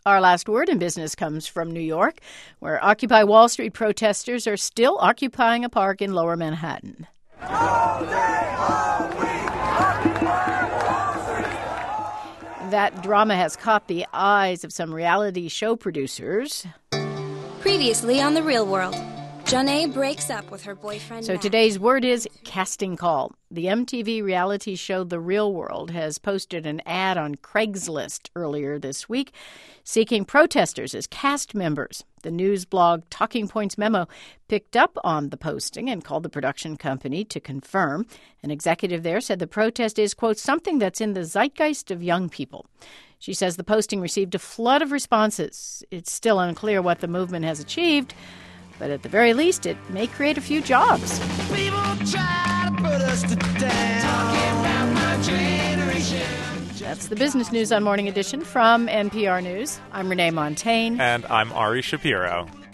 Our last word in business comes from New York, where Occupy Wall Street protesters are still occupying a park in Lower Manhattan. All day, all week, Occupy Wall Street. That drama has caught the eyes of some reality show producers. Previously on The Real World, Janae breaks up with her boyfriend So Matt. today's word is casting call. The MTV reality show The Real World has posted an ad on Craigslist earlier this week seeking protesters as cast members. The news blog Talking Points Memo picked up on the posting and called the production company to confirm. An executive there said the protest is, quote, something that's in the zeitgeist of young people. She says the posting received a flood of responses. It's still unclear what the movement has achieved, but at the very least, it may create a few jobs. People try to put us to down. Talking about my generation. That's the business news on Morning Edition from NPR News. I'm Renee Montagne. And I'm Ari Shapiro.